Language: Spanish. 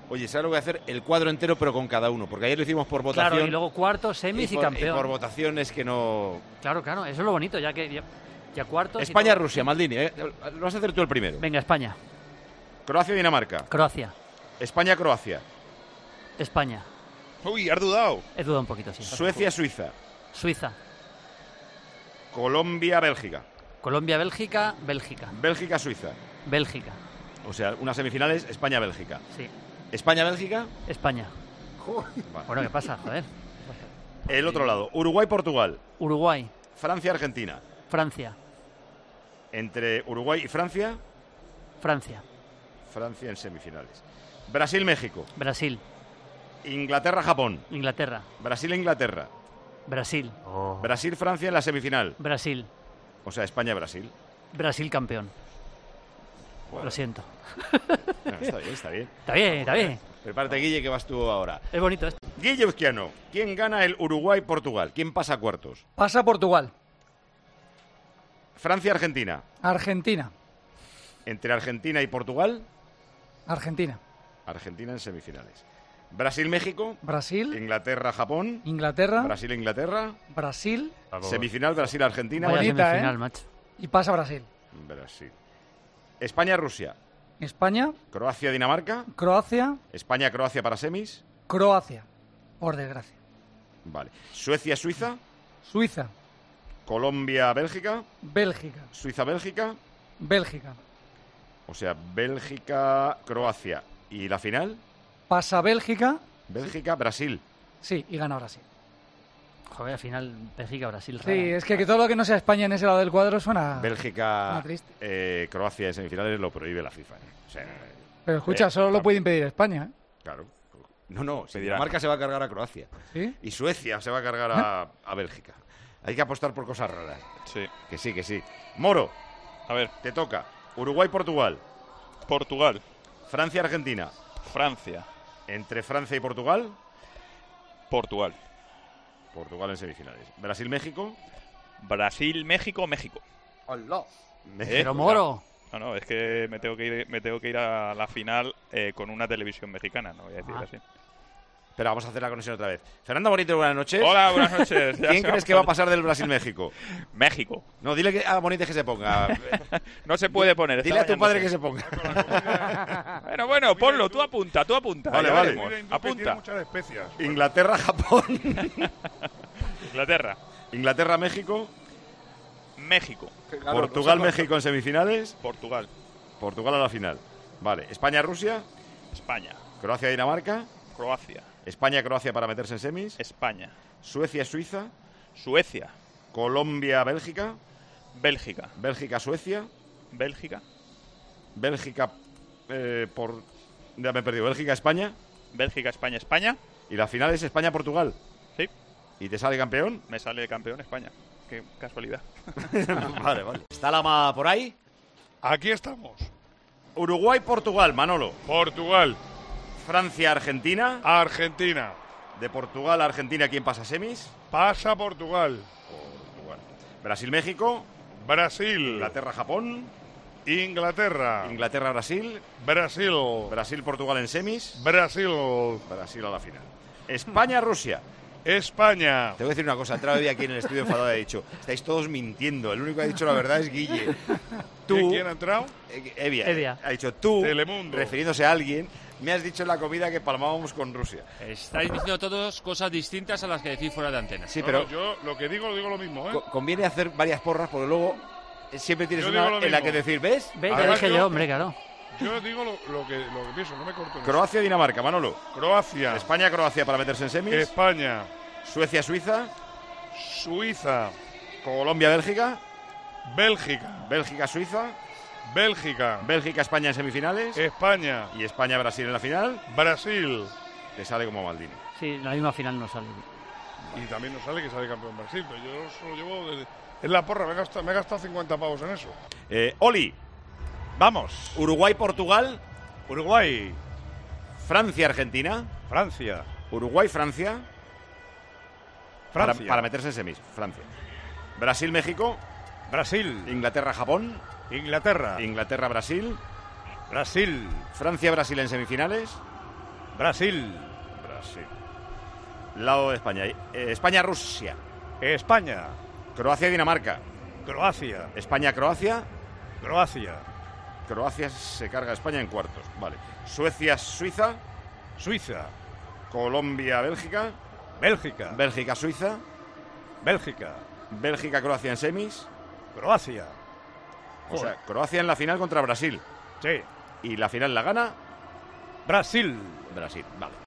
Oye, ¿sabes lo que voy a hacer? El cuadro entero, pero con cada uno. Porque ayer lo hicimos por votación. Claro, y luego cuartos, semis y campeón. Y por votación es que no... Claro, eso es lo bonito, ya cuartos... España-Rusia, Maldini. Lo vas a hacer tú el primero. Venga, España. Croacia-Dinamarca. Croacia. España-Croacia. España. Uy, has dudado. He dudado un poquito, sí. Suecia-Suiza. Suiza. Colombia-Bélgica. Colombia-Bélgica, Bélgica. Bélgica-Suiza. Bélgica. O sea, unas semifinales, España-Bélgica. Sí. ¿España-Bélgica? España. Vale. Bueno, ¿qué pasa? Joder. El otro lado, Uruguay-Portugal. Uruguay. Francia-Argentina. Francia. Entre Uruguay y Francia. Francia. Francia en semifinales. Brasil-México. Brasil. Inglaterra-Japón. Inglaterra. Brasil-Inglaterra. Brasil. Brasil-Francia en la semifinal. Brasil. O sea, España-Brasil. Brasil campeón. Bueno. Lo siento. No, está bien, está bien. Está bien, está bien. Prepárate, Guille, que vas tú ahora. Es bonito esto. Guille Uzquiano, ¿quién gana el Uruguay-Portugal? ¿Quién pasa a cuartos? Pasa Portugal. Francia-Argentina. Argentina. Entre Argentina y Portugal. Argentina. Argentina en semifinales. Brasil-México. Brasil. Inglaterra-Japón. Inglaterra. Brasil-Inglaterra. Brasil. Semifinal Brasil-Argentina. Vaya Bonita, semifinal, macho. Y pasa Brasil. Brasil. España-Rusia. España. Croacia-Dinamarca. Croacia. España-Croacia para semis. Croacia. Por desgracia. Vale. Suecia-Suiza. Suiza. Colombia-Bélgica. Bélgica. Suiza-Bélgica. Bélgica. O sea, Bélgica-Croacia. ¿Y la final? Pasa Bélgica. Bélgica-Brasil. Sí, y gana Brasil. Joder, al final Bélgica-Brasil. Sí, es que todo lo que no sea España en ese lado del cuadro suena Bélgica, Croacia en semifinales lo prohíbe la FIFA. O sea, pero escucha, solo lo puede impedir España, ¿eh? Claro. No, si Dinamarca se va a cargar a Croacia. ¿Sí? Y Suecia se va a cargar a Bélgica. Hay que apostar por cosas raras. Sí. Que sí. Moro, A ver, te toca. Uruguay-Portugal. Portugal, Francia-Argentina. Francia, Entre Francia y Portugal. Portugal, Portugal en semifinales. Brasil-México. Brasil, México, México. Pero Moro. No, es que me tengo que ir a la final con una televisión mexicana, no voy a decir así. Pero vamos a hacer la conexión otra vez. Fernando Bonito, buenas noches. Hola, buenas noches. ¿Quién crees que va a pasar del Brasil-México? México. No, dile a Bonito que se ponga. No se puede poner. Dile a tu padre que se ponga. Bueno, ponlo, tú apunta. Vale, Ya vale. veremos. Tiene Apunta. muchas especias. Inglaterra-Japón. Inglaterra, Inglaterra-México. México, Portugal-México en semifinales. Portugal, Portugal a la final. Vale. España-Rusia. España, Croacia-Dinamarca. Croacia, España-Croacia para meterse en semis. España, Suecia-Suiza. Suecia, Colombia-Bélgica. Bélgica, Bélgica-Suecia. Bélgica, Bélgica ya me he perdido. Bélgica-España. Bélgica, España, España. Y la final es España-Portugal. Sí, ¿Y te sale campeón? me sale campeón España. Qué casualidad. Vale. ¿Está Lama por ahí? Aquí estamos. Uruguay-Portugal, Manolo. Portugal, Francia-Argentina. Argentina. De Portugal a Argentina, ¿quién pasa semis? Pasa Portugal. Portugal. Brasil-México. Brasil. Inglaterra-Japón. Inglaterra. Inglaterra-Brasil. Brasil. Brasil-Portugal en semis. Brasil. Brasil a la final. España-Rusia. España. Te voy a decir una cosa. Entraba hoy aquí en el estudio enfadado y ha dicho: estáis todos mintiendo. El único que ha dicho la verdad es Guille. Tú, ¿Quién ha entrado? Evia. Ha dicho tú, Telemundo. refiriéndose a alguien, me has dicho en la comida que palmábamos con Rusia. Estáis diciendo todos cosas distintas a las que decís fuera de antena. Sí, No, pero no, yo lo que digo, lo digo lo mismo, ¿eh? conviene hacer varias porras porque luego siempre tienes Yo una digo lo en la mismo. que decir, ¿ves? Ve, ya Además, dije yo, hombre, claro. Yo digo lo que pienso, no me corto en eso. Croacia-Dinamarca, Manolo. Croacia. España-Croacia para meterse en semis. España. Suecia-Suiza. Suiza. Colombia-Bélgica. Bélgica. Bélgica-Suiza. Bélgica. Bélgica-España en semifinales. España. Y España-Brasil en la final. Brasil. Te sale como Maldini. Sí, la misma final no sale. Y también nos sale que sale campeón Brasil, pero yo solo llevo en la porra, me he gastado 50 pavos en eso. Oli. Vamos. Uruguay-Portugal. Uruguay, Francia-Argentina. Francia, Uruguay-Francia. Francia, Para meterse en semis. Francia. Brasil-México. Brasil, Inglaterra-Japón. Inglaterra, Inglaterra-Brasil. Brasil, Francia-Brasil en semifinales. Brasil. Brasil. Lado de España. España-Rusia. España. Croacia-Dinamarca. Croacia. España-Croacia. Croacia. Croacia se carga a España en cuartos. Vale. Suecia-Suiza. Suiza. Colombia-Bélgica. Bélgica. Bélgica-Suiza. Bélgica. Bélgica-Croacia en semis. Croacia. O sea, Croacia en la final contra Brasil. Sí. Y la final la gana Brasil. Brasil. Vale.